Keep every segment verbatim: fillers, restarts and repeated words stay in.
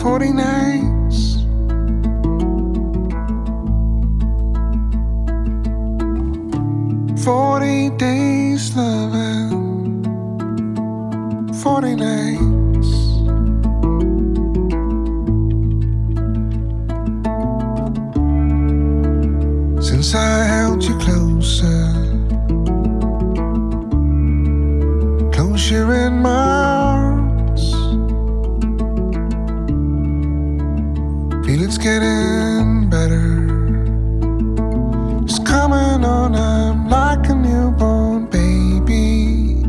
forty nights. Forty days loving, forty nights. Since I held you closer, closer in my arms. Feel it's getting better. It's coming on, I'm like a newborn baby.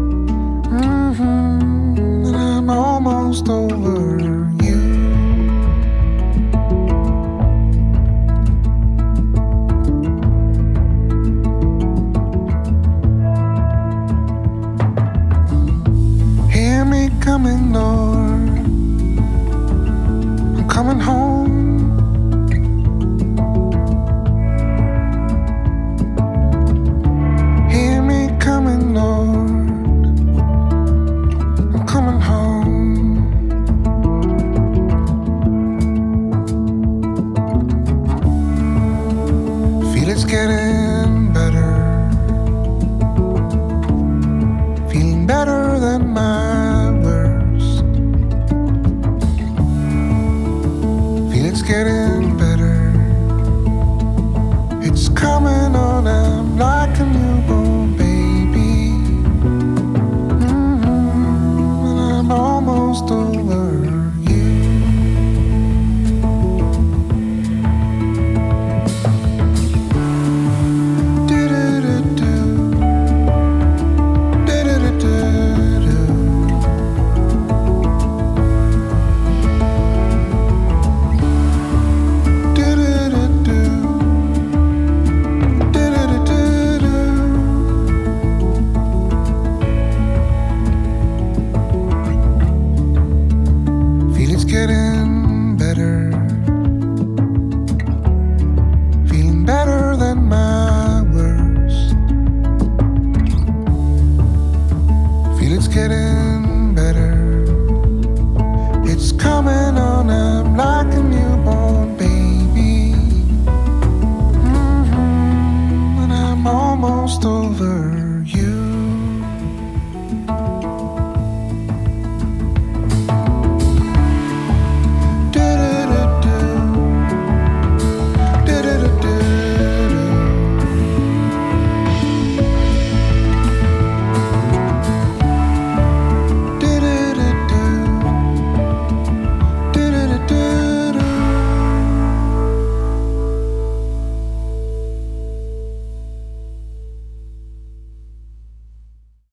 Mm-hmm. And I'm almost over you. Hear me coming, Lord. I'm coming home. It's getting better, feeling better than my worst. Feel it's getting